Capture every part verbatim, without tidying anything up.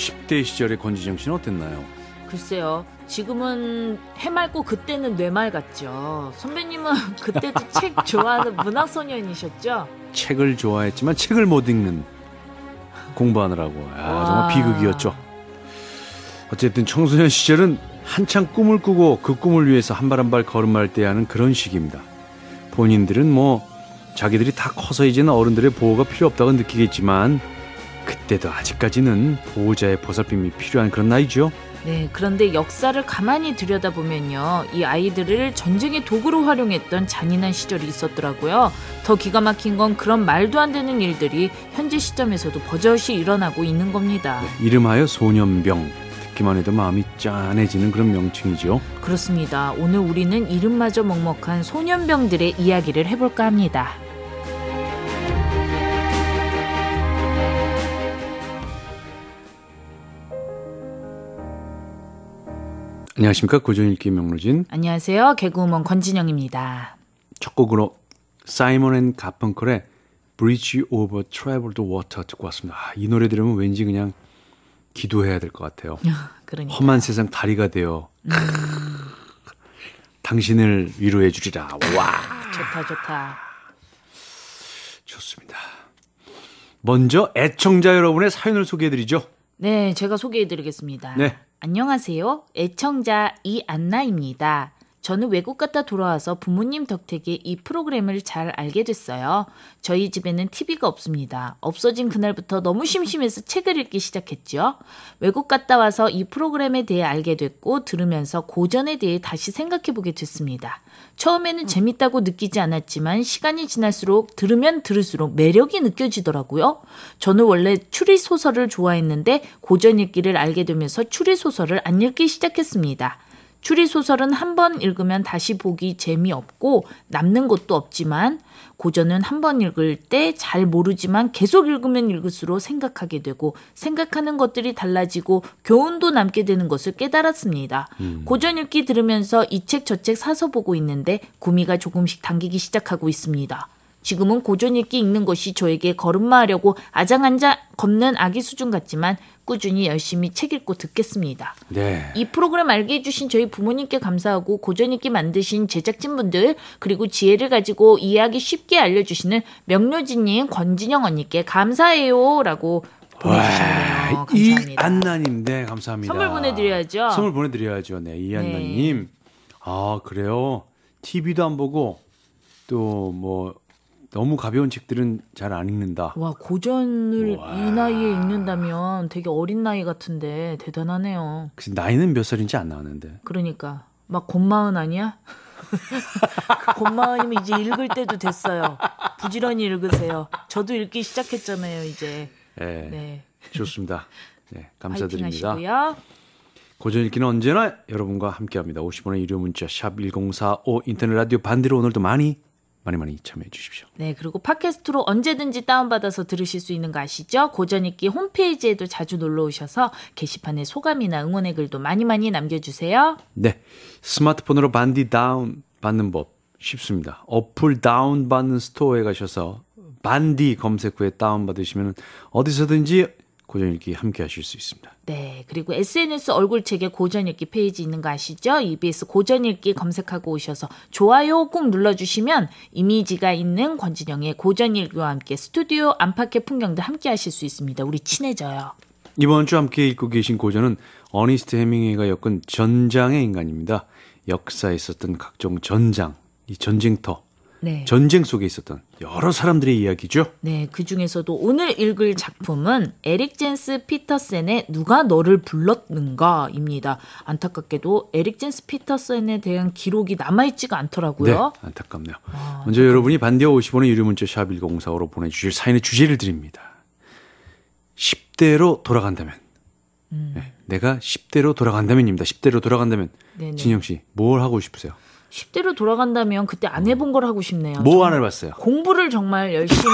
십 대 시절의 권지정 씨는 어땠나요? 글쎄요. 지금은 해맑고 그때는 뇌말 같죠. 선배님은 그때도 책 좋아하는 문학소년이셨죠? 책을 좋아했지만 책을 못 읽는 공부하느라고. 아, 정말 비극이었죠. 어쨌든 청소년 시절은 한창 꿈을 꾸고 그 꿈을 위해서 한 발 한 발 걸음할 때 하는 그런 시기입니다. 본인들은 뭐 자기들이 다 커서 이제는 어른들의 보호가 필요 없다고 느끼겠지만 그때도 아직까지는 보호자의 보살핌이 필요한 그런 나이죠. 네, 그런데 역사를 가만히 들여다보면요, 이 아이들을 전쟁의 도구로 활용했던 잔인한 시절이 있었더라고요. 더 기가 막힌 건 그런 말도 안 되는 일들이 현재 시점에서도 버젓이 일어나고 있는 겁니다. 네, 이름하여 소년병. 듣기만 해도 마음이 짠해지는 그런 명칭이죠. 그렇습니다. 오늘 우리는 이름마저 먹먹한 소년병들의 이야기를 해볼까 합니다. 안녕하십니까, 고전읽기 명로진. 안녕하세요, 개그우먼 권진영입니다. 첫 곡으로 사이먼 앤 가펑클의 Bridge over Troubled Water 듣고 왔습니다. 아, 이 노래 들으면 왠지 그냥 기도해야 될 것 같아요. 그러니까. 험한 세상 다리가 되어 음. 당신을 위로해 주리라. 와, 좋다 좋다. 좋습니다. 먼저 애청자 여러분의 사연을 소개해드리죠. 네, 제가 소개해드리겠습니다. 네. 안녕하세요. 애청자 이안나입니다. 저는 외국 갔다 돌아와서 부모님 덕택에 이 프로그램을 잘 알게 됐어요. 저희 집에는 티비가 없습니다. 없어진 그날부터 너무 심심해서 책을 읽기 시작했죠. 외국 갔다 와서 이 프로그램에 대해 알게 됐고 들으면서 고전에 대해 다시 생각해보게 됐습니다. 처음에는 재밌다고 느끼지 않았지만 시간이 지날수록 들으면 들을수록 매력이 느껴지더라고요. 저는 원래 추리소설을 좋아했는데 고전 읽기를 알게 되면서 추리소설을 안 읽기 시작했습니다. 추리소설은 한 번 읽으면 다시 보기 재미없고 남는 것도 없지만 고전은 한 번 읽을 때 잘 모르지만 계속 읽으면 읽을수록 생각하게 되고 생각하는 것들이 달라지고 교훈도 남게 되는 것을 깨달았습니다. 음. 고전 읽기 들으면서 이 책 저 책 사서 보고 있는데 구미가 조금씩 당기기 시작하고 있습니다. 지금은 고전 읽기 읽는 것이 저에게 걸음마하려고 아장아장 걷는 아기 수준 같지만 꾸준히 열심히 책 읽고 듣겠습니다. 네. 이 프로그램 알게 해주신 저희 부모님께 감사하고 고전 읽기 만드신 제작진분들 그리고 지혜를 가지고 이해하기 쉽게 알려주시는 명료진님, 권진영 언니께 감사해요 라고 보내주셨네요. 감사합니다. 이안나님, 네, 감사합니다. 선물 보내드려야죠. 선물 보내드려야죠. 네, 이안나님. 네. 아, 그래요? 티비도 안 보고 또 뭐 너무 가벼운 책들은 잘 안 읽는다. 와, 고전을 와. 이 나이에 읽는다면 되게 어린 나이 같은데 대단하네요. 그치, 나이는 몇 살인지 안 나왔는데. 그러니까 막 곰마흔 아니야? 곰마흔이면 이제 읽을 때도 됐어요. 부지런히 읽으세요. 저도 읽기 시작했잖아요, 이제. 네, 네. 좋습니다. 네, 감사드립니다. 파이팅 하시고요. 고전 읽기는 언제나 여러분과 함께합니다. 오십 원의 유료 문자 샵 일공사오 인터넷 라디오 반대로 오늘도 많이 많이 많이 참여해 주십시오. 네, 그리고 팟캐스트로 언제든지 다운받아서 들으실 수 있는 거 아시죠? 고전 읽기 홈페이지에도 자주 놀러 오셔서 게시판에 소감이나 응원의 글도 많이 많이 남겨주세요. 네, 스마트폰으로 반디 다운 받는 법 쉽습니다. 어플 다운 받는 스토어에 가셔서 반디 검색 후에 다운 받으시면 어디서든지 고전 읽기 함께 하실 수 있습니다. 네, 그리고 에스엔에스 얼굴책에 고전 읽기 페이지 있는 거 아시죠? 이비에스 고전 읽기 검색하고 오셔서 좋아요 꼭 눌러주시면 이미지가 있는 권진영의 고전 읽기와 함께 스튜디오 안팎의 풍경도 함께 하실 수 있습니다. 우리 친해져요. 이번 주 함께 읽고 계신 고전은 어니스트 해밍웨이가 엮은 전장의 인간입니다. 역사에 있었던 각종 전장, 이 전쟁터, 네. 전쟁 속에 있었던 여러 사람들의 이야기죠. 네, 그중에서도 오늘 읽을 작품은 에릭 젠스 피터센의 누가 너를 불렀는가입니다. 안타깝게도 에릭 젠스 피터센에 대한 기록이 남아있지가 않더라고요. 네, 안타깝네요. 아, 먼저 안타깝네요. 여러분이 반대와 오십 원의 유료 문자 샵 일공사오로 보내주실 사연의 주제를 드립니다. 십 대로 돌아간다면. 음. 네, 내가 십 대로 돌아간다면입니다. 십 대로 돌아간다면. 네네. 진영 씨, 뭘 하고 싶으세요? 십 대로 돌아간다면 그때 안 해본 걸 하고 싶네요. 뭐 안 해봤어요? 공부를 정말 열심히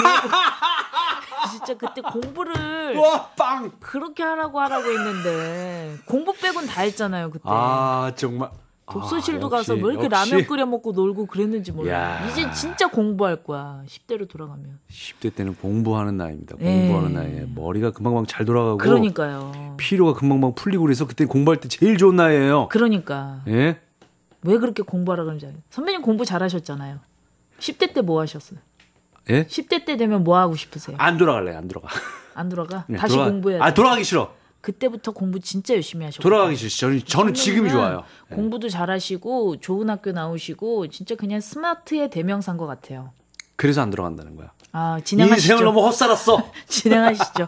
진짜 그때 공부를 와, 빵! 그렇게 하라고 하라고 했는데 공부 빼곤 다 했잖아요 그때. 아, 정말 독서실도 아, 가서 역시, 왜 이렇게 역시. 라면 끓여 먹고 놀고 그랬는지 몰라. 야. 이제 진짜 공부할 거야. 십 대로 돌아가면. 십 대 때는 공부하는 나이입니다. 예. 공부하는 나이에 머리가 금방금방 잘 돌아가고 그러니까요. 피로가 금방금방 풀리고 그래서 그때 공부할 때 제일 좋은 나이예요. 그러니까. 예? 왜 그렇게 공부하라 그런지 알아요. 선배님 공부 잘하셨잖아요. 십 대 때 뭐 하셨어요? 예? 십 대 때 되면 뭐 하고 싶으세요? 안 돌아갈래, 안 돌아가. 안 돌아가? 네, 다시 돌아가- 공부해야 돼. 아, 돌아가기 싫어. 그때부터 공부 진짜 열심히 하셨고. 돌아가기 싫어. 저는, 저는 지금이 좋아요. 예. 공부도 잘하시고 좋은 학교 나오시고 진짜 그냥 스마트의 대명사인 것 같아요. 그래서 안 돌아간다는 거야. 아, 진행하시죠. 인생을 너무 헛살았어. 진행하시죠.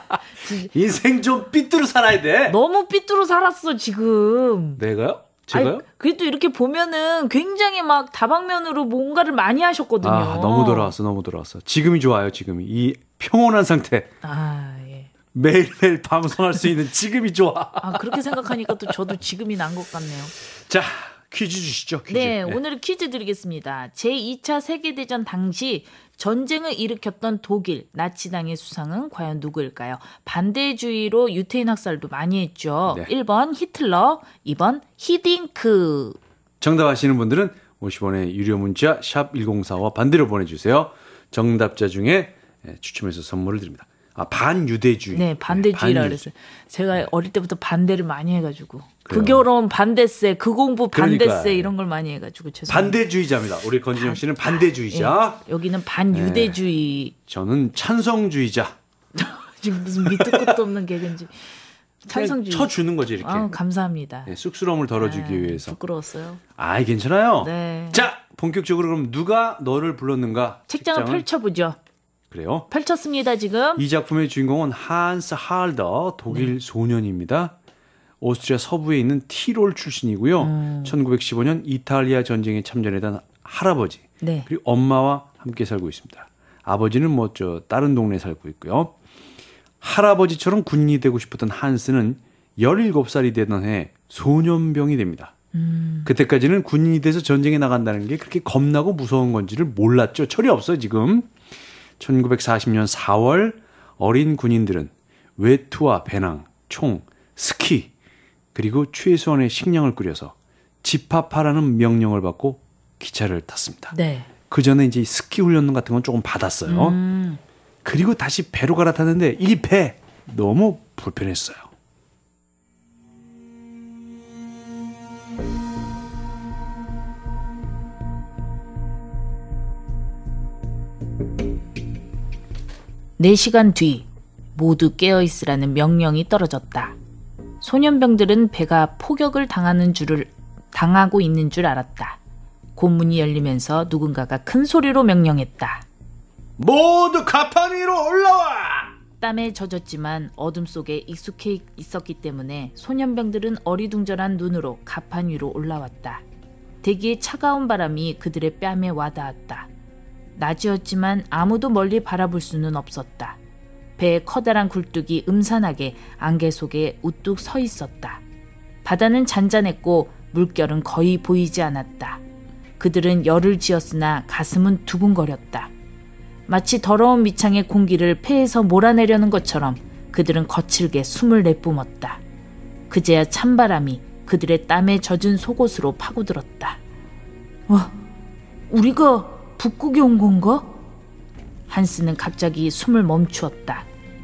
인생 좀 삐뚤어 살아야 돼. 너무 삐뚤어 살았어 지금. 내가요? 제가요? 아니, 그래도 이렇게 보면은 굉장히 막 다방면으로 뭔가를 많이 하셨거든요. 아, 너무 돌아왔어, 너무 돌아왔어. 지금이 좋아요, 지금이. 이 평온한 상태. 아, 예. 매일매일 방송할 수 있는 지금이 좋아. 아, 그렇게 생각하니까 또 저도 지금이 난 것 같네요. 자, 퀴즈 주시죠, 퀴즈. 네, 예. 오늘 퀴즈 드리겠습니다. 제이 차 세계대전 당시 전쟁을 일으켰던 독일 나치당의 수상은 과연 누구일까요? 반대주의로 유태인 학살도 많이 했죠. 네. 일 번 히틀러, 이 번 히딩크. 정답 아시는 분들은 오십 원의 유료 문자 샵 일공사오와 반대로 보내주세요. 정답자 중에 추첨해서 선물을 드립니다. 아, 반유대주의. 네, 반대주의라 반유- 그랬어요. 제가 어릴 때부터 반대를 많이 해가지고 그래요. 그 결혼 반대세, 그 공부 반대세 그러니까요. 이런 걸 많이 해가지고 죄송합니다. 반대주의자입니다. 우리 건진영 씨는 반대주의자. 예, 여기는 반유대주의. 저는 찬성주의자. 지금 무슨 밑도 끝도 없는 개그인지. 찬성주의. 그냥 쳐주는 거지 이렇게. 아, 감사합니다. 네, 쑥스러움을 덜어주기 아, 위해서. 부끄러웠어요. 아이 괜찮아요. 네. 자, 본격적으로 그럼 누가 너를 불렀는가? 책장을 펼쳐보죠. 그래요. 펼쳤습니다, 지금. 이 작품의 주인공은 한스 할더 독일 네. 소년입니다. 오스트리아 서부에 있는 티롤 출신이고요. 음. 천구백십오 년 이탈리아 전쟁에 참전했던 할아버지 네. 그리고 엄마와 함께 살고 있습니다. 아버지는 뭐 저 다른 동네에 살고 있고요. 할아버지처럼 군인이 되고 싶었던 한스는 열일곱 살이 되던 해 소년병이 됩니다. 음. 그때까지는 군인이 돼서 전쟁에 나간다는 게 그렇게 겁나고 무서운 건지를 몰랐죠. 철이 없어요, 지금. 천구백사십 년 사월 어린 군인들은 외투와 배낭, 총, 스키, 그리고 최소한의 식량을 꾸려서 집합하라는 명령을 받고 기차를 탔습니다. 네. 그 전에 이제 스키 훈련 같은 건 조금 받았어요. 음. 그리고 다시 배로 갈아탔는데 이 배 너무 불편했어요. 네 시간 뒤 모두 깨어있으라는 명령이 떨어졌다. 소년병들은 배가 포격을 당하는 줄을 당하고 있는 줄 알았다. 곤문이 열리면서 누군가가 큰 소리로 명령했다. 모두 가판 위로 올라와! 땀에 젖었지만 어둠 속에 익숙해 있었기 때문에 소년병들은 어리둥절한 눈으로 가판 위로 올라왔다. 대기의 차가운 바람이 그들의 뺨에 와닿았다. 낮이었지만 아무도 멀리 바라볼 수는 없었다. 배의 커다란 굴뚝이 음산하게 안개 속에 우뚝 서 있었다. 바다는 잔잔했고 물결은 거의 보이지 않았다. 그들은 열을 지었으나 가슴은 두근거렸다. 마치 더러운 밑창의 공기를 폐에서 몰아내려는 것처럼 그들은 거칠게 숨을 내뿜었다. 그제야 찬바람이 그들의 땀에 젖은 속옷으로 파고들었다. 와, 우리가 북극에 온 건가? 한스는 갑자기 숨을 멈추었다.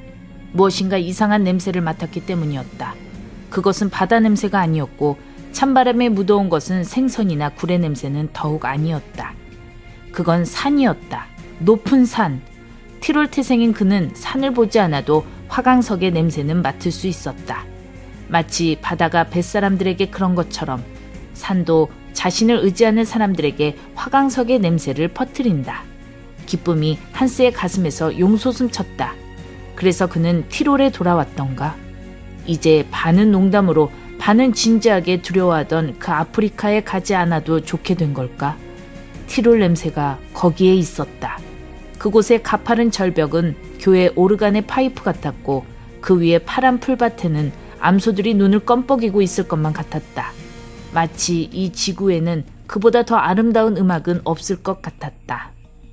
무엇인가 이상한 냄새를 맡았기 때문이었다. 그것은 바다 냄새가 아니었고 찬바람에 묻어온 것은 생선이나 굴의 냄새는 더욱 아니었다. 그건 산이었다. 높은 산. 티롤 태생인 그는 산을 보지 않아도 화강석의 냄새는 맡을 수 있었다. 마치 바다가 뱃사람들에게 그런 것처럼 산도 자신을 의지하는 사람들에게 화강석의 냄새를 퍼뜨린다. 기쁨이 한스의 가슴에서 용솟음 쳤다. 그래서 그는 티롤에 돌아왔던가? 이제 반은 농담으로 반은 진지하게 두려워하던 그 아프리카에 가지 않아도 좋게 된 걸까? 티롤 냄새가 거기에 있었다. 그곳의 가파른 절벽은 교회 오르간의 파이프 같았고 그 위에 파란 풀밭에는 암소들이 눈을 껌뻑이고 있을 것만 같았다. 마치 이 지구에는 그보다 더 아름다운 음악은 없을 것 같았다.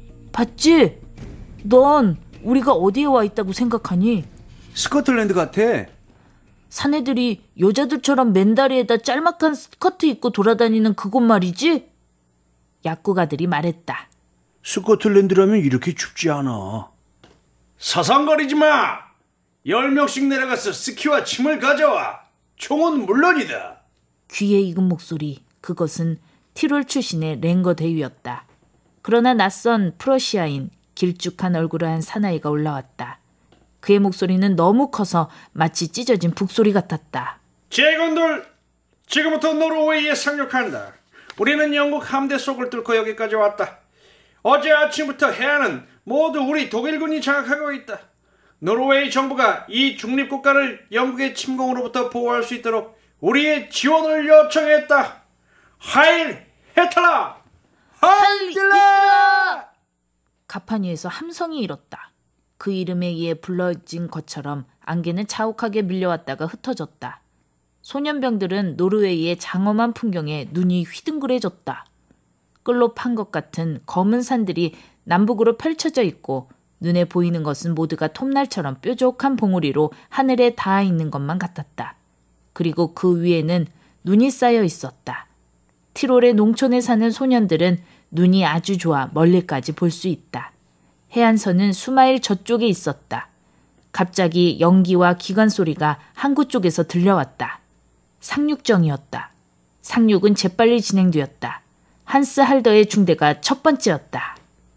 봤지? 넌 우리가 어디에 와 있다고 생각하니? 스코틀랜드 같아. 사내들이 여자들처럼 맨다리에다 짤막한 스커트 입고 돌아다니는 그곳 말이지? 약국아들이 말했다. 스코틀랜드라면 이렇게 춥지 않아. 사상거리지 마. 열 명씩 내려가서 스키와 침을 가져와. 총은 물론이다. 귀에 익은 목소리. 그것은 티롤 출신의 랭거 대위였다. 그러나 낯선 프러시아인 길쭉한 얼굴을 한 사나이가 올라왔다. 그의 목소리는 너무 커서 마치 찢어진 북소리 같았다. 제군들, 지금부터 노르웨이에 상륙한다. 우리는 영국 함대 속을 뚫고 여기까지 왔다. 어제 아침부터 해안은 모두 우리 독일군이 장악하고 있다. 노르웨이 정부가 이 중립국가를 영국의 침공으로부터 보호할 수 있도록 우리의 지원을 요청했다. 하일 헤탈라! 하일 히틀러! 가판 위에서 함성이 일었다. 그 이름에 의해 불러진 것처럼 안개는 자욱하게 밀려왔다가 흩어졌다. 소년병들은 노르웨이의 장엄한 풍경에 눈이 휘둥그레졌다. 끌로 판 것 같은 검은 산들이 남북으로 펼쳐져 있고 눈에 보이는 것은 모두가 톱날처럼 뾰족한 봉우리로 하늘에 닿아 있는 것만 같았다. 그리고 그 위에는 눈이 쌓여 있었다. 티롤의 농촌에 사는 소년들은 눈이 아주 좋아 멀리까지 볼 수 있다. 해안선은 수마일 저쪽에 있었다. 갑자기 연기와 기관 소리가 항구 쪽에서 들려왔다. 상륙정이었다. 상륙은 재빨리 진행되었다. 한스 할더의 중대가 첫 번째였다.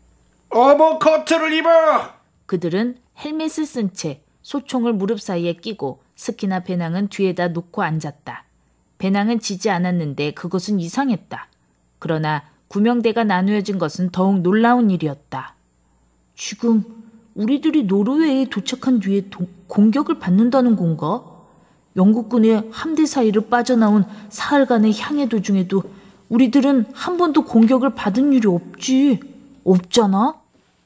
오버코트를 입어! 그들은 헬멧을 쓴 채 소총을 무릎 사이에 끼고 스키나 배낭은 뒤에다 놓고 앉았다. 배낭은 지지 않았는데 그것은 이상했다. 그러나 구명대가 나누어진 것은 더욱 놀라운 일이었다. 지금 우리들이 노르웨이에 도착한 뒤에 도, 공격을 받는다는 건가? 영국군의 함대 사이를 빠져나온 사흘간의 향해 도중에도 우리들은 한 번도 공격을 받은 일이 없지. 없잖아?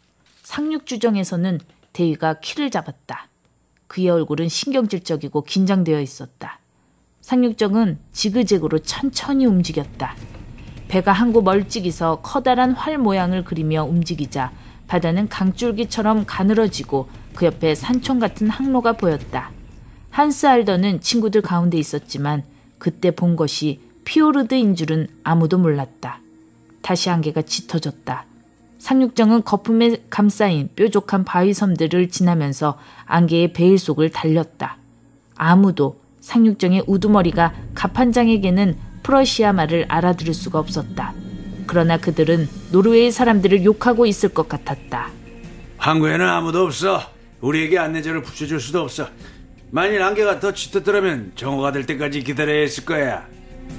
상륙주정에서는 대위가 키를 잡았다. 그의 얼굴은 신경질적이고 긴장되어 있었다. 상륙정은 지그재그로 천천히 움직였다. 배가 항구 멀찍이서 커다란 활 모양을 그리며 움직이자 바다는 강줄기처럼 가늘어지고 그 옆에 산총 같은 항로가 보였다. 한스 할더는 친구들 가운데 있었지만 그때 본 것이 피오르드인 줄은 아무도 몰랐다. 다시 안개가 짙어졌다. 상륙정은 거품에 감싸인 뾰족한 바위섬들을 지나면서 안개의 베일 속을 달렸다. 아무도 상륙정의 우두머리가 갑판장에게는 프러시아 말을 알아들을 수가 없었다. 그러나 그들은 노르웨이 사람들을 욕하고 있을 것 같았다. 항구에는 아무도 없어. 우리에게 안내자를 붙여줄 수도 없어. 만일 안개가 더 짙었더라면 정오가 될 때까지 기다려야 했을 거야.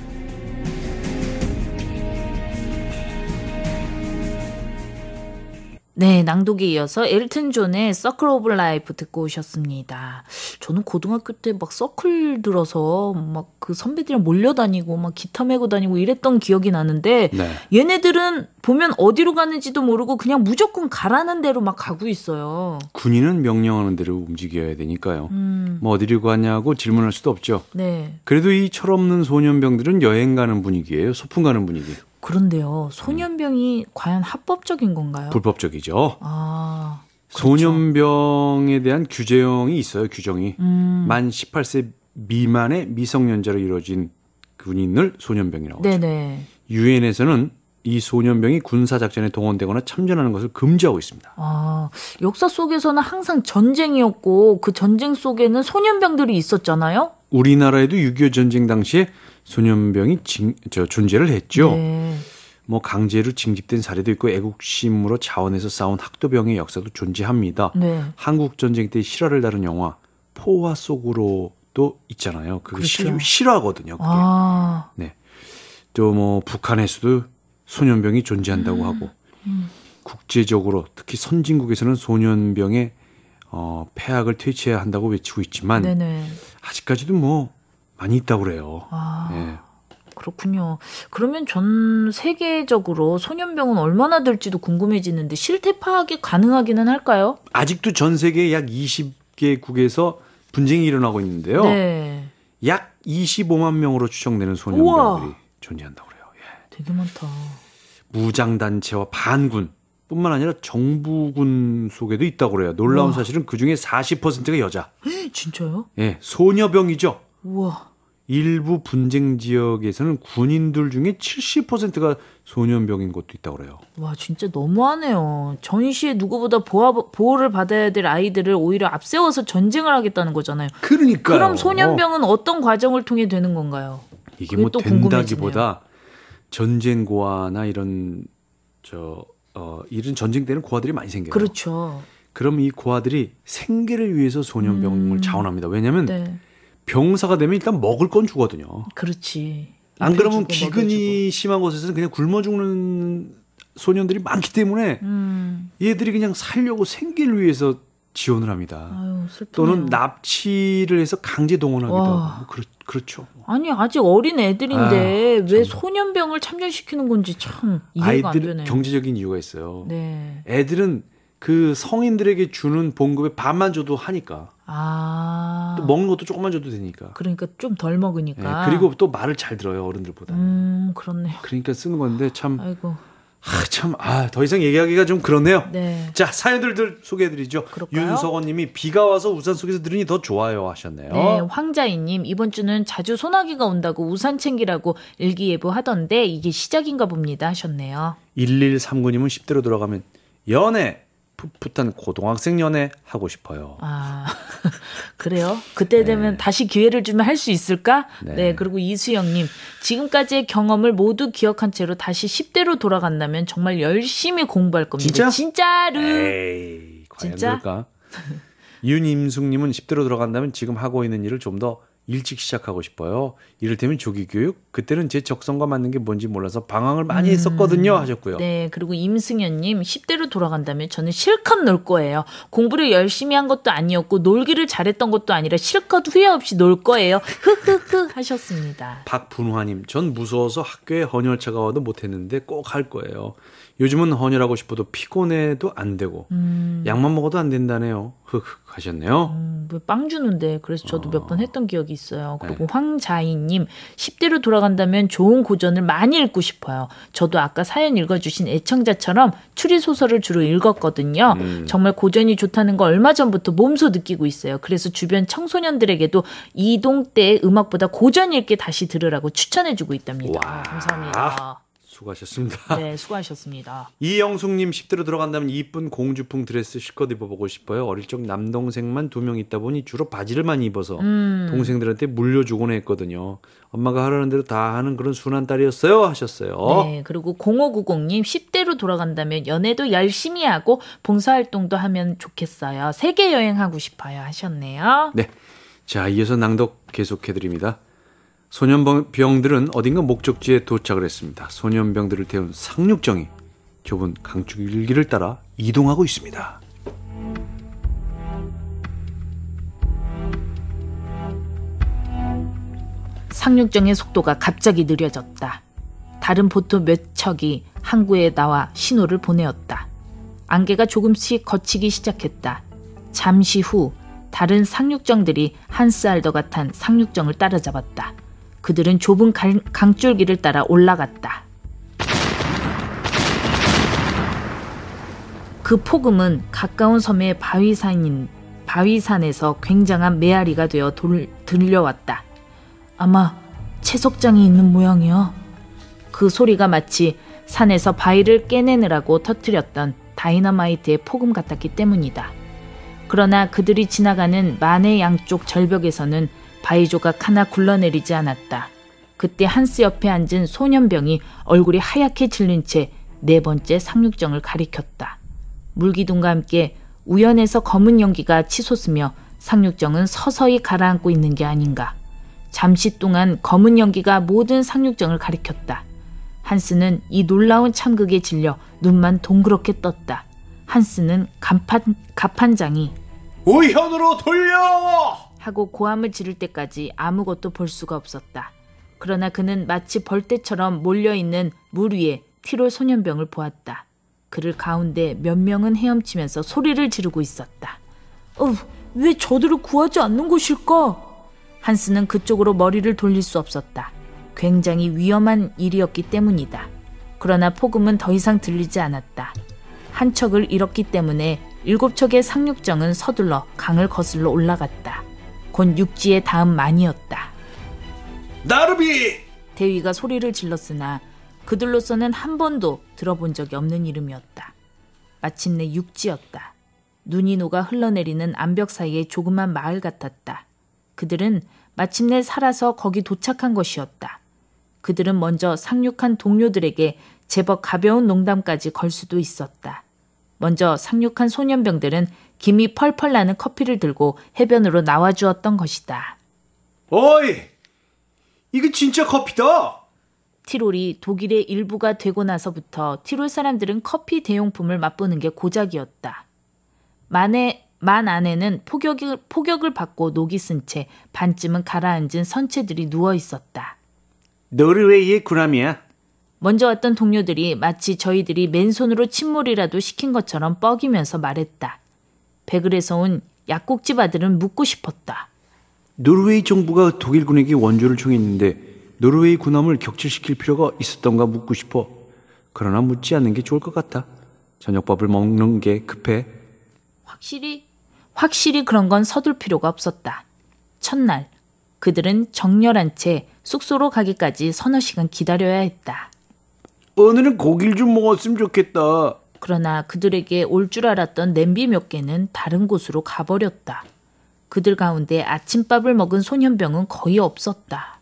네, 낭독에 이어서 엘튼 존의 서클 오브 라이프 듣고 오셨습니다. 저는 고등학교 때 막 서클 들어서 막 그 선배들이랑 몰려다니고 막 기타 메고 다니고 이랬던 기억이 나는데 네. 얘네들은 보면 어디로 가는지도 모르고 그냥 무조건 가라는 대로 막 가고 있어요. 군인은 명령하는 대로 움직여야 되니까요. 음. 뭐 어디로 가냐고 질문할 수도 없죠. 네. 그래도 이 철없는 소년병들은 여행 가는 분위기예요. 소풍 가는 분위기. 그런데요. 소년병이 음. 과연 합법적인 건가요? 불법적이죠. 아, 그렇죠. 소년병에 대한 규제형이 있어요. 규정이. 음. 만 열여덟 세 미만의 미성년자로 이루어진 군인을 소년병이라고 하죠. 네네. 유엔에서는 이 소년병이 군사작전에 동원되거나 참전하는 것을 금지하고 있습니다. 아, 역사 속에서는 항상 전쟁이었고 그 전쟁 속에는 소년병들이 있었잖아요. 우리나라에도 육이오 전쟁 당시에 소년병이 징, 저, 존재를 했죠. 네. 뭐 강제로 징집된 사례도 있고 애국심으로 자원해서 싸운 학도병의 역사도 존재합니다. 네. 한국 전쟁 때 실화를 다룬 영화 포화 속으로도 있잖아요. 그게 그렇죠. 실, 실화거든요. 그게. 아. 네. 또 뭐 북한에서도 소년병이 존재한다고 음. 하고 음. 국제적으로 특히 선진국에서는 소년병의 어, 폐악을 퇴치해야 한다고 외치고 있지만 네네. 아직까지도 뭐 많이 있다고 그래요. 아. 네. 그렇군요. 그러면 전 세계적으로 소년병은 얼마나 될지도 궁금해지는데 실태 파악이 가능하기는 할까요? 아직도 전 세계 약 이십 개국에서 분쟁이 일어나고 있는데요. 네. 약 이십오만 명으로 추정되는 소년병들이 우와. 존재한다고 그래요. 예. 되게 많다. 무장단체와 반군 뿐만 아니라 정부군 속에도 있다고 그래요. 놀라운 우와. 사실은 그중에 사십 퍼센트가 여자. 진짜요? 예, 소녀병이죠. 우와. 일부 분쟁 지역에서는 군인들 중에 칠십 퍼센트가 소년병인 곳도 있다고 그래요. 와, 진짜 너무하네요. 전시에 누구보다 보호, 보호를 받아야 될 아이들을 오히려 앞세워서 전쟁을 하겠다는 거잖아요. 그러니까요. 그럼 소년병은 어떤 과정을 통해 되는 건가요? 이게 뭐 또 된다기보다 전쟁 고아나 이런 저 어, 이런 전쟁 때는 고아들이 많이 생겨요. 그렇죠. 그럼 이 고아들이 생계를 위해서 소년병을 음. 자원합니다. 왜냐하면 네. 병사가 되면 일단 먹을 건 주거든요. 그렇지. 안 그러면 입혀주고 기근이 먹여주고. 심한 곳에서는 그냥 굶어 죽는 소년들이 많기 때문에 음. 얘들이 그냥 살려고 생계를 위해서 지원을 합니다. 아유, 슬프네요. 또는 납치를 해서 강제 동원하기도 와. 하고. 그렇, 그렇죠. 아니 아직 어린 애들인데 아유, 왜 참. 소년병을 참전시키는 건지 참 이해가 안 아이들 되네요. 경제적인 이유가 있어요. 네. 애들은 그 성인들에게 주는 봉급의 반만 줘도 하니까. 아. 또 먹는 것도 조금만 줘도 되니까. 그러니까 좀 덜 먹으니까. 예, 그리고 또 말을 잘 들어요, 어른들보다. 음, 그렇네요. 그러니까 쓰는 건데 참, 아이고. 아, 참, 아, 더 이상 얘기하기가 좀 그렇네요. 네. 자, 사연들들 소개해드리죠. 그럴까요? 윤석원님이 비가 와서 우산 속에서 들으니 더 좋아요 하셨네요. 네, 황자희님 이번 주는 자주 소나기가 온다고 우산 챙기라고 일기예보하던데 이게 시작인가 봅니다 하셨네요. 일일삼구님은 십 대로 돌아가면 연애, 풋풋한 고등학생 연애 하고 싶어요. 아, 그래요? 그때 되면 다시 기회를 주면 할 수 있을까? 네. 네. 그리고 이수영님, 지금까지의 경험을 모두 기억한 채로 다시 십 대로 돌아간다면 정말 열심히 공부할 겁니다. 진짜? 진짜로. 에이, 과연 진짜? 그럴까? 윤임숙님은 십 대로 돌아간다면 지금 하고 있는 일을 좀 더 일찍 시작하고 싶어요. 이를테면 조기교육. 그때는 제 적성과 맞는 게 뭔지 몰라서 방황을 많이 했었거든요 하셨고요. 네, 그리고 임승현님, 십 대로 돌아간다면 저는 실컷 놀 거예요. 공부를 열심히 한 것도 아니었고 놀기를 잘했던 것도 아니라 실컷 후회 없이 놀 거예요. 흐흐흐 하셨습니다. 박분화님, 전 무서워서 학교에 헌혈차가 와도 못했는데 꼭 할 거예요. 요즘은 헌혈하고 싶어도 피곤해도 안 되고 음. 약만 먹어도 안 된다네요. 흑흑 하셨네요. 음, 왜 빵 주는데 그래서 저도 어. 몇 번 했던 기억이 있어요. 그리고 네. 황자희님 십 대로 돌아간다면 좋은 고전을 많이 읽고 싶어요. 저도 아까 사연 읽어주신 애청자처럼 추리소설을 주로 읽었거든요. 음. 정말 고전이 좋다는 거 얼마 전부터 몸소 느끼고 있어요. 그래서 주변 청소년들에게도 이동 때 음악보다 고전 읽기 다시 들으라고 추천해주고 있답니다. 와. 감사합니다. 수고하셨습니다. 네, 수고하셨습니다. 이영숙님 십 대로 들어간다면 이쁜 공주풍 드레스 실컷 입어보고 싶어요. 어릴 적 남동생만 두 명 있다 보니 주로 바지를 많이 입어서 음. 동생들한테 물려주곤 했거든요. 엄마가 하라는 대로 다 하는 그런 순한 딸이었어요 하셨어요. 네, 그리고 공오구공님 십 대로 돌아간다면 연애도 열심히 하고 봉사활동도 하면 좋겠어요. 세계 여행하고 싶어요 하셨네요. 네. 자, 이어서 낭독 계속해드립니다. 소년병들은 어딘가 목적지에 도착을 했습니다. 소년병들을 태운 상륙정이 좁은 강줄기를 따라 이동하고 있습니다. 상륙정의 속도가 갑자기 느려졌다. 다른 보트 몇 척이 항구에 나와 신호를 보내었다. 안개가 조금씩 걷히기 시작했다. 잠시 후 다른 상륙정들이 한스알더가 탄 상륙정을 따라잡았다. 그들은 좁은 강, 강줄기를 따라 올라갔다. 그 폭음은 가까운 섬의 바위산인, 바위산에서 굉장한 메아리가 되어 돌, 들려왔다. 아마 채석장이 있는 모양이야. 그 소리가 마치 산에서 바위를 깨내느라고 터뜨렸던 다이너마이트의 폭음 같았기 때문이다. 그러나 그들이 지나가는 만의 양쪽 절벽에서는 바위 조각 하나 굴러내리지 않았다. 그때 한스 옆에 앉은 소년병이 얼굴이 하얗게 질린 채 네 번째 상륙정을 가리켰다. 물기둥과 함께 우연에서 검은 연기가 치솟으며 상륙정은 서서히 가라앉고 있는 게 아닌가. 잠시 동안 검은 연기가 모든 상륙정을 가리켰다. 한스는 이 놀라운 참극에 질려 눈만 동그랗게 떴다. 한스는 간판, 가판장이 우현으로 돌려! 하고 고함을 지를 때까지 아무것도 볼 수가 없었다. 그러나 그는 마치 벌떼처럼 몰려있는 물 위에 티롤 소년병을 보았다. 그를 가운데 몇 명은 헤엄치면서 소리를 지르고 있었다. 어, 왜 저들을 구하지 않는 것일까? 한스는 그쪽으로 머리를 돌릴 수 없었다. 굉장히 위험한 일이었기 때문이다. 그러나 폭음은 더 이상 들리지 않았다. 한 척을 잃었기 때문에 일곱 척의 상륙정은 서둘러 강을 거슬러 올라갔다. 곧 육지의 다음 만이었다. 나르비! 대위가 소리를 질렀으나 그들로서는 한 번도 들어본 적이 없는 이름이었다. 마침내 육지였다. 눈이 녹아 흘러내리는 암벽 사이의 조그만 마을 같았다. 그들은 마침내 살아서 거기 도착한 것이었다. 그들은 먼저 상륙한 동료들에게 제법 가벼운 농담까지 걸 수도 있었다. 먼저 상륙한 소년병들은 김이 펄펄 나는 커피를 들고 해변으로 나와주었던 것이다. 어이! 이게 진짜 커피다! 티롤이 독일의 일부가 되고 나서부터 티롤 사람들은 커피 대용품을 맛보는 게 고작이었다. 만에, 만 안에는 폭격을, 폭격을 받고 녹이 쓴 채 반쯤은 가라앉은 선체들이 누워 있었다. 노르웨이의 구람이야. 먼저 왔던 동료들이 마치 저희들이 맨손으로 침몰이라도 시킨 것처럼 뻐기면서 말했다. 베글에서 온 약국집 아들은 묻고 싶었다. 노르웨이 정부가 독일군에게 원조를 청했는데 노르웨이 군함을 격출시킬 필요가 있었던가 묻고 싶어. 그러나 묻지 않는 게 좋을 것 같아. 저녁밥을 먹는 게 급해. 확실히, 확실히 그런 건 서둘 필요가 없었다. 첫날, 그들은 정렬한 채 숙소로 가기까지 서너 시간 기다려야 했다. 오늘은 고기를 좀 먹었으면 좋겠다. 그러나 그들에게 올 줄 알았던 냄비 몇 개는 다른 곳으로 가버렸다. 그들 가운데 아침밥을 먹은 소년병은 거의 없었다.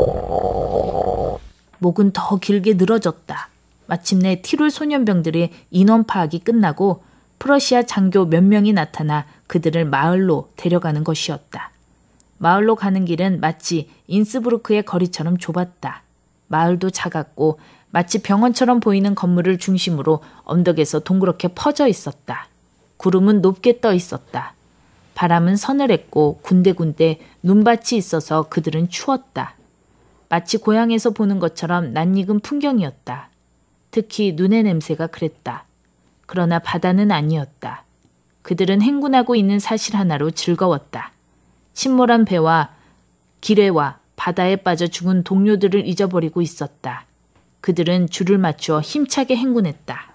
목은 더 길게 늘어졌다. 마침내 티롤 소년병들의 인원 파악이 끝나고 프러시아 장교 몇 명이 나타나 그들을 마을로 데려가는 것이었다. 마을로 가는 길은 마치 인스부르크의 거리처럼 좁았다. 마을도 작았고 마치 병원처럼 보이는 건물을 중심으로 언덕에서 동그랗게 퍼져 있었다. 구름은 높게 떠 있었다. 바람은 서늘했고 군데군데 눈밭이 있어서 그들은 추웠다. 마치 고향에서 보는 것처럼 낯익은 풍경이었다. 특히 눈의 냄새가 그랬다. 그러나 바다는 아니었다. 그들은 행군하고 있는 사실 하나로 즐거웠다. 침몰한 배와 기뢰와 바다에 빠져 죽은 동료들을 잊어버리고 있었다. 그들은 줄을 맞추어 힘차게 행군했다.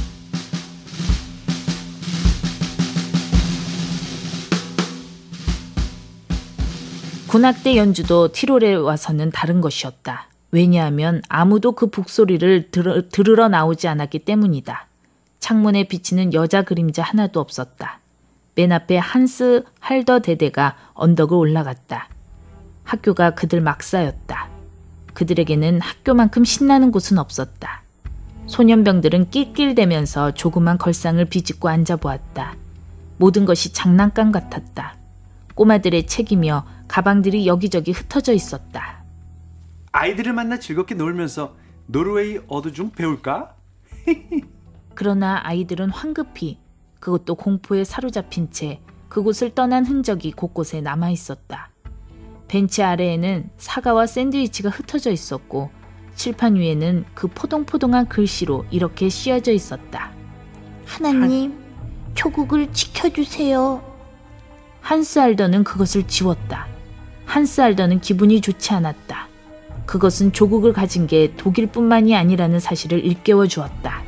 군악대 연주도 티롤에 와서는 다른 것이었다. 왜냐하면 아무도 그 북소리를 들으, 들으러 나오지 않았기 때문이다. 창문에 비치는 여자 그림자 하나도 없었다. 맨 앞에 한스 할더 대대가 언덕을 올라갔다. 학교가 그들 막사였다. 그들에게는 학교만큼 신나는 곳은 없었다. 소년병들은 낄낄대면서 조그만 걸상을 비집고 앉아보았다. 모든 것이 장난감 같았다. 꼬마들의 책이며 가방들이 여기저기 흩어져 있었다. 아이들을 만나 즐겁게 놀면서 노르웨이어도 좀 배울까? 그러나 아이들은 황급히, 그것도 공포에 사로잡힌 채 그곳을 떠난 흔적이 곳곳에 남아있었다. 벤치 아래에는 사과와 샌드위치가 흩어져 있었고 칠판 위에는 그 포동포동한 글씨로 이렇게 씌어져 있었다. 하나님, 한... 조국을 지켜주세요. 한스 알더는 그것을 지웠다. 한스 알더는 기분이 좋지 않았다. 그것은 조국을 가진 게 독일뿐만이 아니라는 사실을 일깨워 주었다.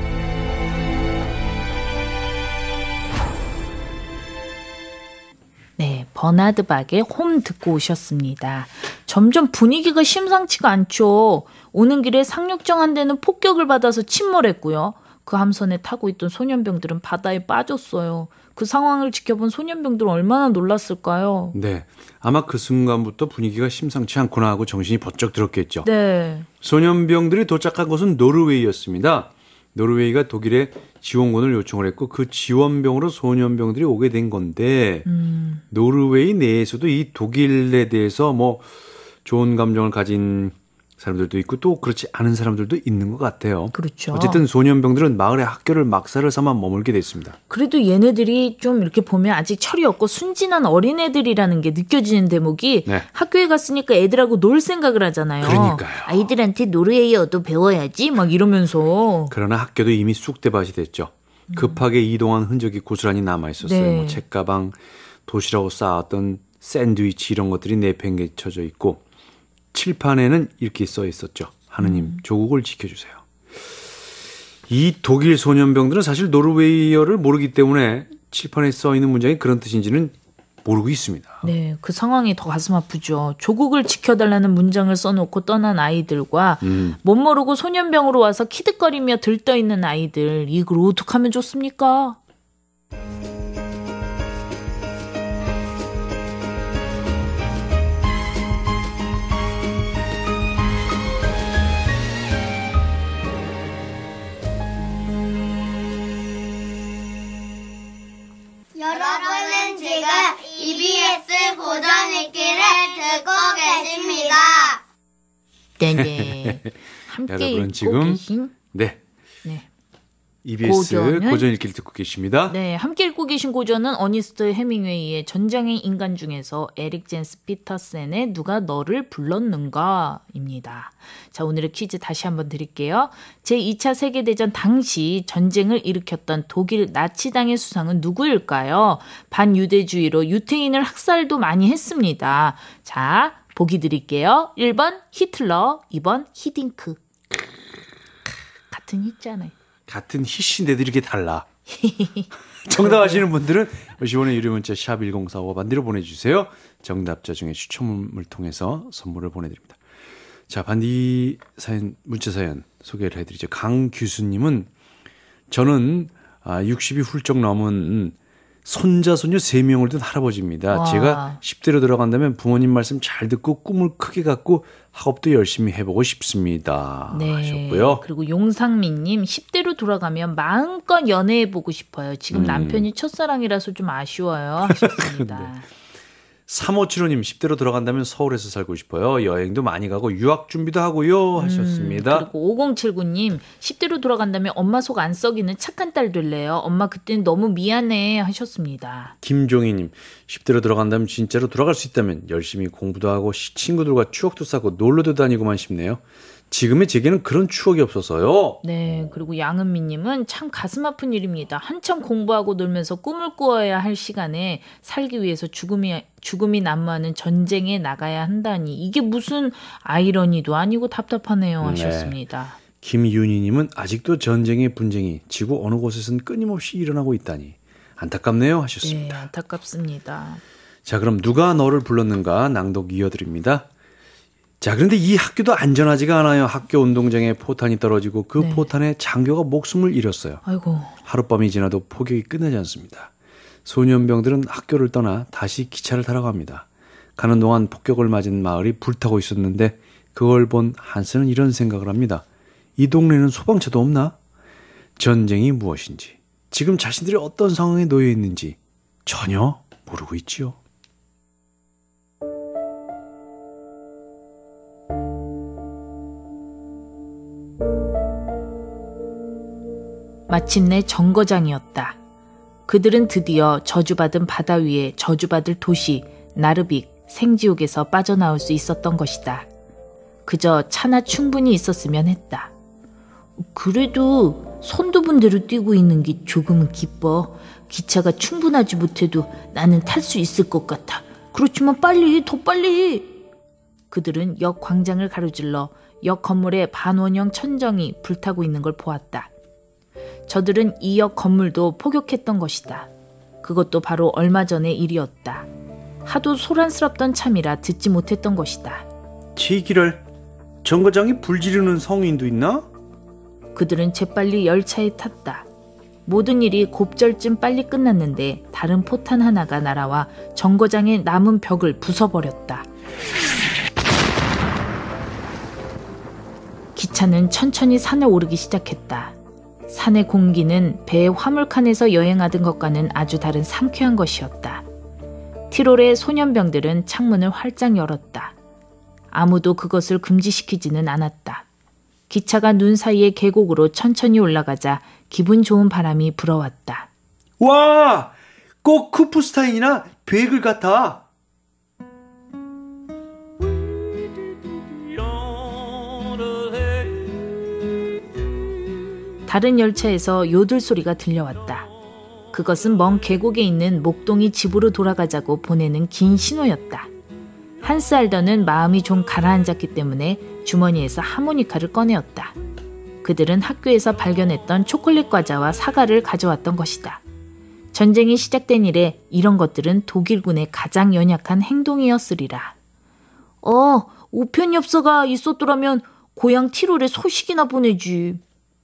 네, 버나드 박의 홈 듣고 오셨습니다. 점점 분위기가 심상치가 않죠. 오는 길에 상륙정 한 대는 폭격을 받아서 침몰했고요. 그 함선에 타고 있던 소년병들은 바다에 빠졌어요. 그 상황을 지켜본 소년병들은 얼마나 놀랐을까요? 네, 아마 그 순간부터 분위기가 심상치 않구나 하고 정신이 번쩍 들었겠죠. 네. 소년병들이 도착한 곳은 노르웨이였습니다. 노르웨이가 독일에 지원군을 요청을 했고 그 지원병으로 소년병들이 오게 된 건데 음. 노르웨이 내에서도 이 독일에 대해서 뭐 좋은 감정을 가진 사람들도 있고 또 그렇지 않은 사람들도 있는 것 같아요. 그렇죠. 어쨌든 소년병들은 마을의 학교를 막사를 삼아 머물게 됐습니다. 그래도 얘네들이 좀 이렇게 보면 아직 철이 없고 순진한 어린애들이라는 게 느껴지는 대목이 네. 학교에 갔으니까 애들하고 놀 생각을 하잖아요. 그러니까요. 아이들한테 노르웨이어도 배워야지 막 이러면서. 그러나 학교도 이미 쑥대밭이 됐죠. 급하게 음. 이동한 흔적이 고스란히 남아있었어요. 네. 뭐 책가방, 도시락으로 쌓았던 샌드위치 이런 것들이 내팽개쳐져 있고 칠판에는 이렇게 써 있었죠. 하느님, 음. 조국을 지켜주세요. 이 독일 소년병들은 사실 노르웨이어를 모르기 때문에 칠판에 써 있는 문장이 그런 뜻인지는 모르고 있습니다. 네, 그 상황이 더 가슴 아프죠. 조국을 지켜달라는 문장을 써놓고 떠난 아이들과 음. 못 모르고 소년병으로 와서 키득거리며 들떠있는 아이들, 이걸 어떡하면 좋습니까? 여러분은 지금 이비에스 고전 읽기를 듣고 계십니다. 네네. 함께 여러분은 읽고 지금 계신 네. 네. 이비에스 고전은, 고전 읽기를 듣고 계십니다. 네, 함께 읽고 계신 고전은 어니스트 해밍웨이의 전장의 인간 중에서 에릭 젠스 피터센의 누가 너를 불렀는가입니다. 자, 오늘의 퀴즈 다시 한번 드릴게요. 제이 차 세계대전 당시 전쟁을 일으켰던 독일 나치당의 수상은 누구일까요? 반유대주의로 유태인을 학살도 많이 했습니다. 자, 보기 드릴게요. 일 번 히틀러, 이 번 히딩크. 같은 히잖아요. 같은 히씨인데도 이렇게 달라. 정답 아시는 분들은 오십 원의 유료 문자 샵 일공사오 반디로 보내주세요. 정답자 중에 추첨을 통해서 선물을 보내드립니다. 자, 반디 사연, 문자 사연 소개를 해드리죠. 강규수님은 저는 육십이 훌쩍 넘은 손자, 손녀 세 명을 둔 할아버지입니다. 와. 제가 십 대로 들어간다면 부모님 말씀 잘 듣고 꿈을 크게 갖고 학업도 열심히 해보고 싶습니다. 네. 하셨고요. 그리고 용상민님, 십 대로 돌아가면 마음껏 연애해보고 싶어요. 지금 음. 남편이 첫사랑이라서 좀 아쉬워요. 하셨습니다. 네. 삼오칠오님, 십 대로 들어간다면 서울에서 살고 싶어요. 여행도 많이 가고 유학 준비도 하고요. 하셨습니다. 음, 그리고 오공칠구님, 십 대로 돌아간다면 엄마 속 안 썩이는 착한 딸 될래요. 엄마 그때는 너무 미안해 하셨습니다. 김종희님, 십 대로 들어간다면 진짜로 돌아갈 수 있다면 열심히 공부도 하고 친구들과 추억도 쌓고 놀러도 다니고만 싶네요. 지금의 제게는 그런 추억이 없어서요. 네, 그리고 양은미님은 참 가슴 아픈 일입니다. 한참 공부하고 놀면서 꿈을 꾸어야 할 시간에 살기 위해서 죽음이 죽음이 난무하는 전쟁에 나가야 한다니 이게 무슨 아이러니도 아니고 답답하네요 하셨습니다. 네. 김윤희님은 아직도 전쟁의 분쟁이 지구 어느 곳에선 끊임없이 일어나고 있다니 안타깝네요 하셨습니다. 네, 안타깝습니다. 자, 그럼 누가 너를 불렀는가 낭독 이어드립니다. 자, 그런데 이 학교도 안전하지가 않아요. 학교 운동장에 포탄이 떨어지고 그 네. 포탄에 장교가 목숨을 잃었어요. 아이고. 하룻밤이 지나도 포격이 끝나지 않습니다. 소년병들은 학교를 떠나 다시 기차를 타러 갑니다. 가는 동안 폭격을 맞은 마을이 불타고 있었는데 그걸 본 한스는 이런 생각을 합니다. 이 동네는 소방차도 없나? 전쟁이 무엇인지, 지금 자신들이 어떤 상황에 놓여 있는지 전혀 모르고 있지요. 마침내 정거장이었다. 그들은 드디어 저주받은 바다 위에 저주받을 도시 나르빅 생지옥에서 빠져나올 수 있었던 것이다. 그저 차나 충분히 있었으면 했다. 그래도 선두분대로 뛰고 있는 게 조금은 기뻐. 기차가 충분하지 못해도 나는 탈 수 있을 것 같아. 그렇지만 빨리, 더 빨리. 그들은 역 광장을 가로질러 역 건물의 반원형 천정이 불타고 있는 걸 보았다. 저들은 이 역 건물도 포격했던 것이다. 그것도 바로 얼마 전의 일이었다. 하도 소란스럽던 참이라 듣지 못했던 것이다. 지기를 정거장이 불지르는 성인도 있나? 그들은 재빨리 열차에 탔다. 모든 일이 곱절쯤 빨리 끝났는데 다른 포탄 하나가 날아와 정거장의 남은 벽을 부숴버렸다. 기차는 천천히 산을 오르기 시작했다. 산의 공기는 배의 화물칸에서 여행하던 것과는 아주 다른 상쾌한 것이었다. 티롤의 소년병들은 창문을 활짝 열었다. 아무도 그것을 금지시키지는 않았다. 기차가 눈 사이의 계곡으로 천천히 올라가자 기분 좋은 바람이 불어왔다. 와! 꼭 쿠프스타인이나 베이글 같아. 다른 열차에서 요들 소리가 들려왔다. 그것은 먼 계곡에 있는 목동이 집으로 돌아가자고 보내는 긴 신호였다. 한스 알더는 마음이 좀 가라앉았기 때문에 주머니에서 하모니카를 꺼내었다. 그들은 학교에서 발견했던 초콜릿 과자와 사과를 가져왔던 것이다. 전쟁이 시작된 이래 이런 것들은 독일군의 가장 연약한 행동이었으리라. 어, 우편엽서가 있었더라면 고향 티롤에 소식이나 보내지.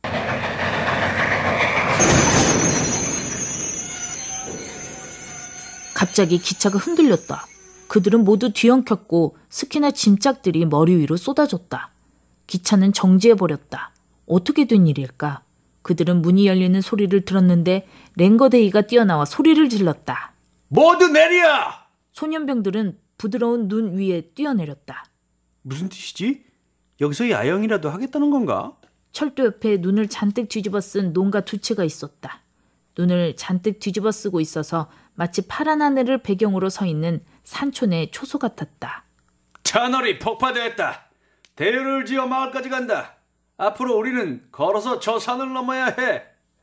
갑자기 기차가 흔들렸다. 그들은 모두 뒤엉켰고 스키나 짐짝들이 머리 위로 쏟아졌다. 기차는 정지해버렸다. 어떻게 된 일일까? 그들은 문이 열리는 소리를 들었는데 랭거데이가 뛰어나와 소리를 질렀다. 모두 내려! 소년병들은 부드러운 눈 위에 뛰어내렸다. 무슨 뜻이지? 여기서 야영이라도 하겠다는 건가? 철도 옆에 눈을 잔뜩 뒤집어 쓴 농가 두 채가 있었다. 눈을 잔뜩 뒤집어 쓰고 있어서 마치 파란 하늘을 배경으로 서 있는 산촌의 초소 같았다. 터널이 폭파되었다. 대열을 지어 마을까지 간다. 앞으로 우리는 걸어서 저 산을 넘어야 해.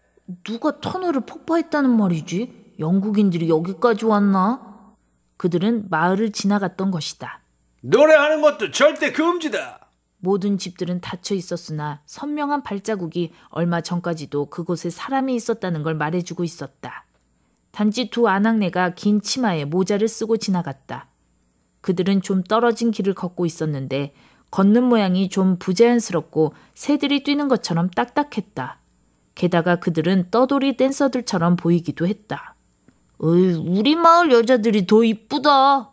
누가 터널을 폭파했다는 말이지? 영국인들이 여기까지 왔나? 그들은 마을을 지나갔던 것이다. 노래하는 것도 절대 금지다. 모든 집들은 닫혀 있었으나 선명한 발자국이 얼마 전까지도 그곳에 사람이 있었다는 걸 말해주고 있었다. 단지 두 아낙네가 긴 치마에 모자를 쓰고 지나갔다. 그들은 좀 떨어진 길을 걷고 있었는데 걷는 모양이 좀 부자연스럽고 새들이 뛰는 것처럼 딱딱했다. 게다가 그들은 떠돌이 댄서들처럼 보이기도 했다. 어이, 우리 마을 여자들이 더 이쁘다.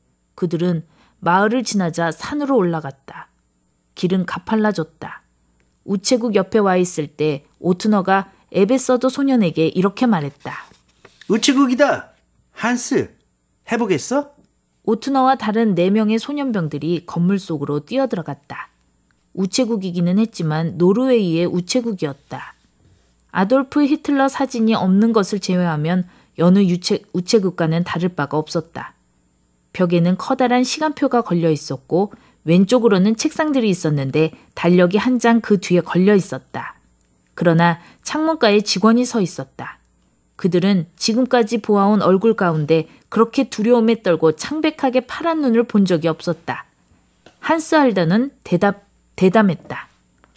그들은 마을을 지나자 산으로 올라갔다. 길은 가팔라졌다. 우체국 옆에 와 있을 때 오트너가 에베서드 소년에게 이렇게 말했다. 우체국이다. 한스, 해보겠어? 오트너와 다른 네 명의 소년병들이 건물 속으로 뛰어들어갔다. 우체국이기는 했지만 노르웨이의 우체국이었다. 아돌프 히틀러 사진이 없는 것을 제외하면 여느 우체, 우체국과는 다를 바가 없었다. 벽에는 커다란 시간표가 걸려 있었고 왼쪽으로는 책상들이 있었는데 달력이 한 장 그 뒤에 걸려 있었다. 그러나 창문가에 직원이 서 있었다. 그들은 지금까지 보아온 얼굴 가운데 그렇게 두려움에 떨고 창백하게 파란 눈을 본 적이 없었다. 한스 할더는 대답, 대담했다.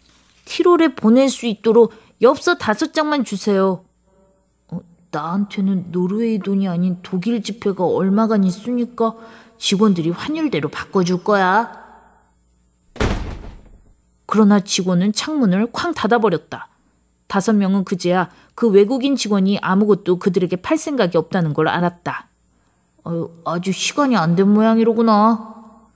티롤에 보낼 수 있도록 엽서 다섯 장만 주세요. 어, 나한테는 노르웨이 돈이 아닌 독일 지폐가 얼마간 있으니까 직원들이 환율대로 바꿔줄 거야. 그러나 직원은 창문을 쾅 닫아버렸다. 다섯 명은 그제야 그 외국인 직원이 아무것도 그들에게 팔 생각이 없다는 걸 알았다. 어, 아주 시간이 안 된 모양이로구나.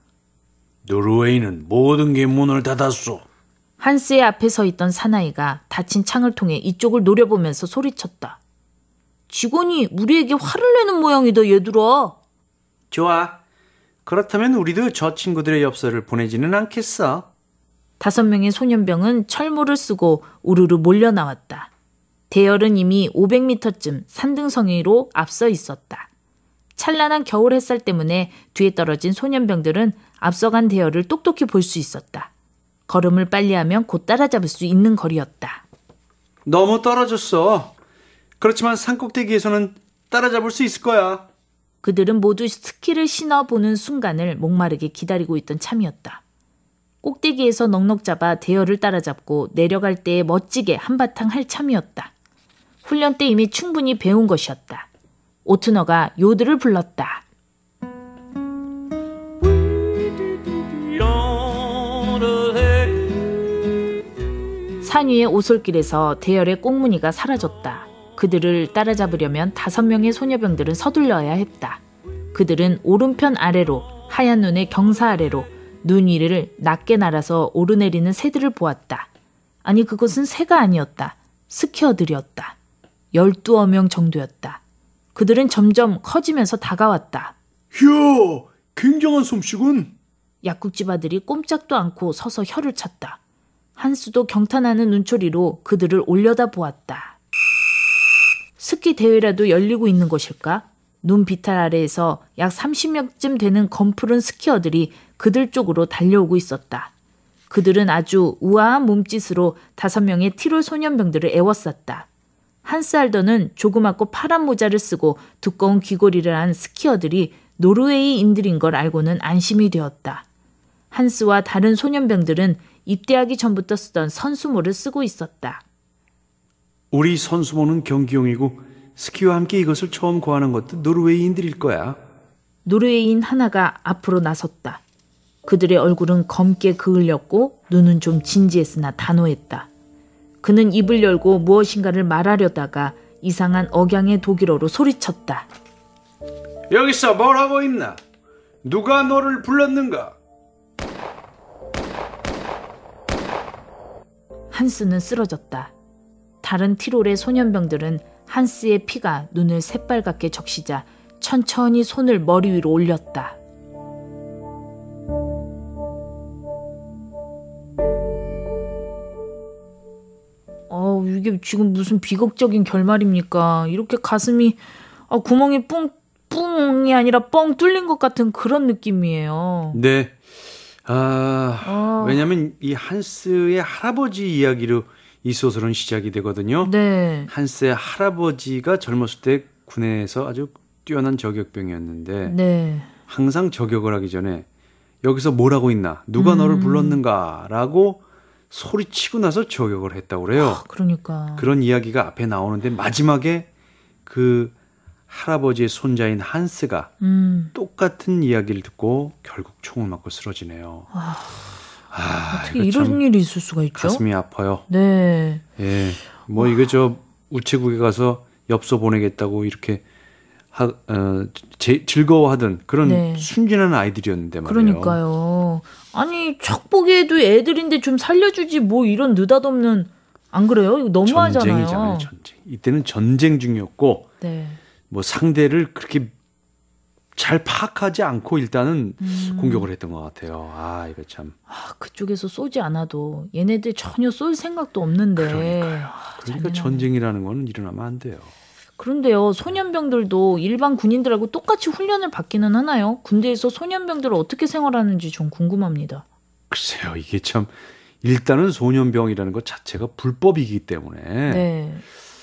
노르웨이는 모든 게 문을 닫았소. 한스의 앞에 서 있던 사나이가 닫힌 창을 통해 이쪽을 노려보면서 소리쳤다. 직원이 우리에게 화를 내는 모양이다, 얘들아. 좋아. 그렇다면 우리도 저 친구들의 엽서를 보내지는 않겠어. 다섯 명의 소년병은 철모를 쓰고 우르르 몰려 나왔다. 대열은 이미 오백 미터쯤 산등성이로 앞서 있었다. 찬란한 겨울 햇살 때문에 뒤에 떨어진 소년병들은 앞서간 대열을 똑똑히 볼 수 있었다. 걸음을 빨리 하면 곧 따라잡을 수 있는 거리였다. 너무 떨어졌어. 그렇지만 산꼭대기에서는 따라잡을 수 있을 거야. 그들은 모두 스키를 신어보는 순간을 목마르게 기다리고 있던 참이었다. 꼭대기에서 넉넉 잡아 대열을 따라잡고 내려갈 때에 멋지게 한바탕 할 참이었다. 훈련 때 이미 충분히 배운 것이었다. 오트너가 요드를 불렀다. 산 위의 오솔길에서 대열의 꽁무니가 사라졌다. 그들을 따라잡으려면 다섯 명의 소녀병들은 서둘러야 했다. 그들은 오른편 아래로 하얀 눈의 경사 아래로 눈 위를 낮게 날아서 오르내리는 새들을 보았다. 아니 그것은 새가 아니었다. 스키어들이었다. 열두어 명 정도였다. 그들은 점점 커지면서 다가왔다. 이야, 굉장한 솜씨군. 약국집 아들이 꼼짝도 않고 서서 혀를 찼다. 한수도 경탄하는 눈초리로 그들을 올려다 보았다. 스키 대회라도 열리고 있는 것일까? 눈 비탈 아래에서 약 삼십 명쯤 되는 검푸른 스키어들이 그들 쪽으로 달려오고 있었다. 그들은 아주 우아한 몸짓으로 다섯 명의 티롤 소년병들을 애워쌌다. 한스 할더는 조그맣고 파란 모자를 쓰고 두꺼운 귀걸이를 한 스키어들이 노르웨이인들인 걸 알고는 안심이 되었다. 한스와 다른 소년병들은 입대하기 전부터 쓰던 선수모를 쓰고 있었다. 우리 선수모는 경기용이고 스키와 함께 이것을 처음 구하는 것도 노르웨이인들일 거야. 노르웨이인 하나가 앞으로 나섰다. 그들의 얼굴은 검게 그을렸고 눈은 좀 진지했으나 단호했다. 그는 입을 열고 무엇인가를 말하려다가 이상한 억양의 독일어로 소리쳤다. 여기서 뭘 하고 있나? 누가 너를 불렀는가? 한스는 쓰러졌다. 다른 티롤의 소년병들은 한스의 피가 눈을 새빨갛게 적시자 천천히 손을 머리 위로 올렸다. 어, 이게 지금 무슨 비극적인 결말입니까? 이렇게 가슴이 아, 구멍이 뿡 뿡이 아니라 뻥 뚫린 것 같은 그런 느낌이에요. 네. 아, 어. 왜냐하면 이 한스의 할아버지 이야기로 이 소설은 시작이 되거든요. 네. 한스의 할아버지가 젊었을 때 군에서 아주 뛰어난 저격병이었는데 네. 항상 저격을 하기 전에 여기서 뭘 하고 있나? 누가 음. 너를 불렀는가? 라고 소리치고 나서 저격을 했다고 그래요. 아, 그러니까. 그런 이야기가 앞에 나오는데 마지막에 그 할아버지의 손자인 한스가 음. 똑같은 이야기를 듣고 결국 총을 맞고 쓰러지네요. 아, 아, 어떻게 이런 일이 있을 수가 있죠? 가슴이 아파요. 네. 예, 뭐 이거 저 우체국에 가서 엽서 보내겠다고 이렇게 하, 어, 제, 즐거워하던 그런 네. 순진한 아이들이었는데 말이에요. 그러니까요. 아니 척 보기에도 애들인데 좀 살려주지 뭐 이런 느닷없는 안 그래요? 이거 너무하잖아요. 전쟁이잖아요. 전쟁. 이때는 전쟁 중이었고 네. 뭐 상대를 그렇게 잘 파악하지 않고 일단은 음. 공격을 했던 것 같아요. 아 이거 참. 아, 그쪽에서 쏘지 않아도 얘네들 전혀 쏠 생각도 없는데. 그러니까요. 그러니까 전쟁이라는 거는 일어나면 안 돼요. 그런데요, 소년병들도 일반 군인들하고 똑같이 훈련을 받기는 하나요? 군대에서 소년병들을 어떻게 생활하는지 좀 궁금합니다. 글쎄요, 이게 참 일단은 소년병이라는 것 자체가 불법이기 때문에 네.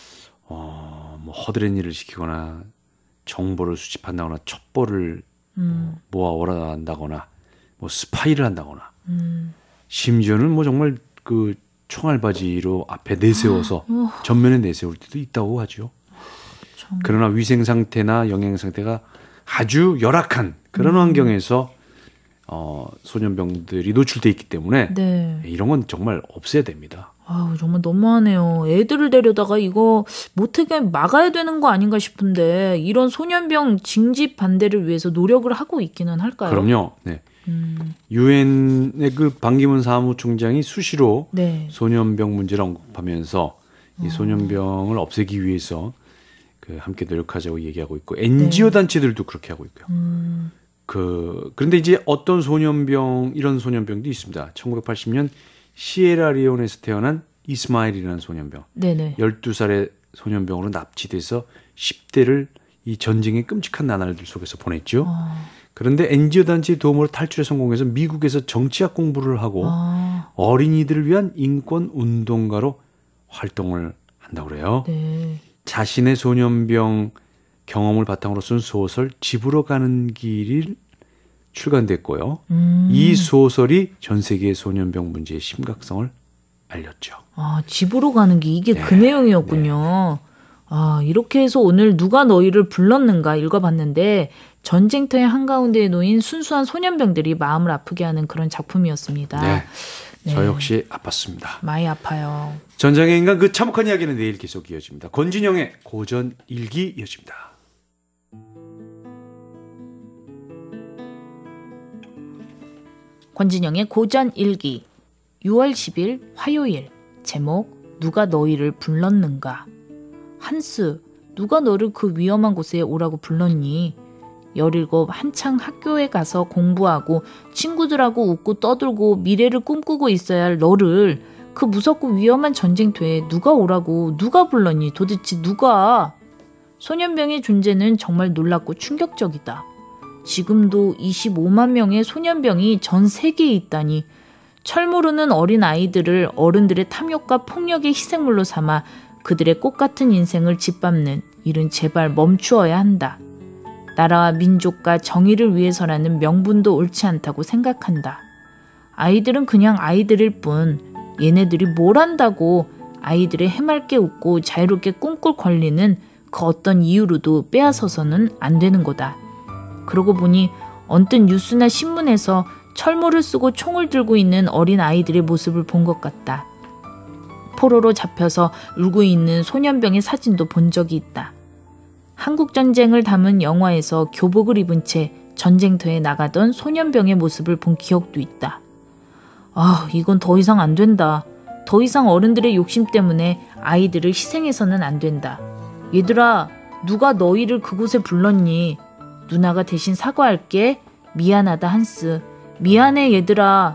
어, 뭐 허드렛 일을 시키거나 정보를 수집한다거나 첩보를 음. 모아 오라한다거나 뭐 스파이를 한다거나 음. 심지어는 뭐 정말 그 총알바지로 앞에 내세워서 아, 전면에 내세울 때도 있다고 하죠. 참. 그러나 위생 상태나 영양 상태가 아주 열악한 그런 음. 환경에서 어, 소년병들이 노출돼 있기 때문에 네. 이런 건 정말 없애야 됩니다. 아우, 정말 너무하네요. 애들을 데려다가 이거 못하게 막아야 되는 거 아닌가 싶은데 이런 소년병 징집 반대를 위해서 노력을 하고 있기는 할까요? 그럼요. 네. 음. 유엔의 그 반기문 사무총장이 수시로 네. 소년병 문제를 언급하면서 이 소년병을 없애기 위해서 그 함께 노력하자고 얘기하고 있고 엔지오 네. 단체들도 그렇게 하고 있고요. 음. 그 그런데 이제 어떤 소년병 이런 소년병도 있습니다. 천구백팔십 년 시에라리온에서 태어난 이스마일이라는 소년병. 네네. 열두 살의 소년병으로 납치돼서 십 대를 이 전쟁의 끔찍한 나날들 속에서 보냈죠. 아. 그런데 엔지오 단체의 도움으로 탈출에 성공해서 미국에서 정치학 공부를 하고 아. 어린이들을 위한 인권 운동가로 활동을 한다고 그래요. 네. 자신의 소년병 경험을 바탕으로 쓴 소설 집으로 가는 길이 출간됐고요. 음. 이 소설이 전 세계의 소년병 문제의 심각성을 알렸죠. 아, 집으로 가는 게 이게 네. 그 내용이었군요. 네. 아, 이렇게 해서 오늘 누가 너희를 불렀는가 읽어봤는데 전쟁터의 한가운데에 놓인 순수한 소년병들이 마음을 아프게 하는 그런 작품이었습니다. 네. 네. 저 역시 아팠습니다. 많이 아파요. 전장의 인간 그 참혹한 이야기는 내일 계속 이어집니다. 권진영의 고전 일기 이어집니다. 권진영의 고전 일기 유월 십일 화요일 제목 누가 너희를 불렀는가. 한스, 누가 너를 그 위험한 곳에 오라고 불렀니? 열일곱 한창 학교에 가서 공부하고 친구들하고 웃고 떠들고 미래를 꿈꾸고 있어야 할 너를 그 무섭고 위험한 전쟁터에 누가 오라고 누가 불렀니? 도대체 누가? 소년병의 존재는 정말 놀랍고 충격적이다. 지금도 이십오만 명의 소년병이 전 세계에 있다니 철모르는 어린 아이들을 어른들의 탐욕과 폭력의 희생물로 삼아 그들의 꽃같은 인생을 짓밟는 일은 제발 멈추어야 한다. 나라와 민족과 정의를 위해서라는 명분도 옳지 않다고 생각한다. 아이들은 그냥 아이들일 뿐 얘네들이 뭘 안다고 아이들의 해맑게 웃고 자유롭게 꿈꿀 권리는 그 어떤 이유로도 빼앗아서는 안 되는 거다. 그러고 보니 언뜻 뉴스나 신문에서 철모를 쓰고 총을 들고 있는 어린 아이들의 모습을 본 것 같다. 포로로 잡혀서 울고 있는 소년병의 사진도 본 적이 있다. 한국전쟁을 담은 영화에서 교복을 입은 채 전쟁터에 나가던 소년병의 모습을 본 기억도 있다. 아, 이건 더 이상 안 된다. 더 이상 어른들의 욕심 때문에 아이들을 희생해서는 안 된다. 얘들아, 누가 너희를 그곳에 불렀니? 누나가 대신 사과할게. 미안하다, 한스. 미안해, 얘들아.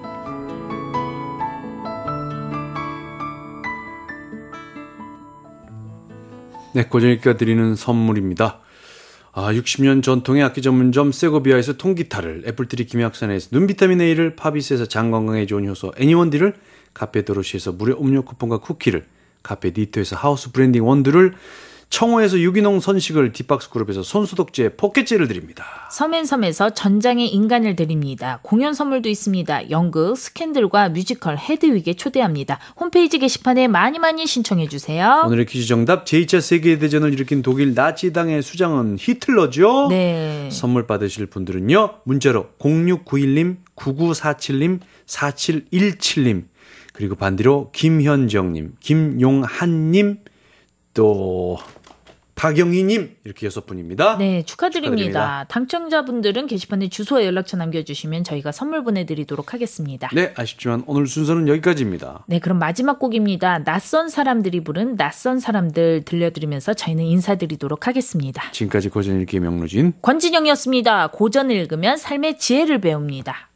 네, 고전읽기가 드리는 선물입니다. 아, 육십 년 전통의 악기 전문점 세고비아에서 통기타를, 애플트리 김약산에서 눈비타민 A를, 파비스에서 장건강에 좋은 효소 애니원디를, 카페 도로시에서 무료 음료 쿠폰과 쿠키를, 카페 니토에서 하우스 브랜딩 원두를, 청호에서 유기농 선식을, 딥박스 그룹에서 손소독제 포켓제를 드립니다. 서맨섬에서 전장의 인간을 드립니다. 공연 선물도 있습니다. 연극, 스캔들과 뮤지컬 헤드윅에 초대합니다. 홈페이지 게시판에 많이 많이 신청해 주세요. 오늘의 퀴즈 정답, 제이 차 세계대전을 일으킨 독일 나치당의 수장은 히틀러죠? 네. 선물 받으실 분들은요, 문자로 공육구일 님, 구구사칠 님, 사칠일칠 님, 그리고 반대로 김현정님, 김용한님, 또 박영희님, 이렇게 여섯 분입니다. 네, 축하드립니다. 축하드립니다. 당첨자분들은 게시판에 주소와 연락처 남겨주시면 저희가 선물 보내드리도록 하겠습니다. 네, 아쉽지만 오늘 순서는 여기까지입니다. 네, 그럼 마지막 곡입니다. 낯선 사람들이 부른 낯선 사람들 들려드리면서 저희는 인사드리도록 하겠습니다. 지금까지 고전읽기의 명루진 권진영이었습니다. 고전을 읽으면 삶의 지혜를 배웁니다.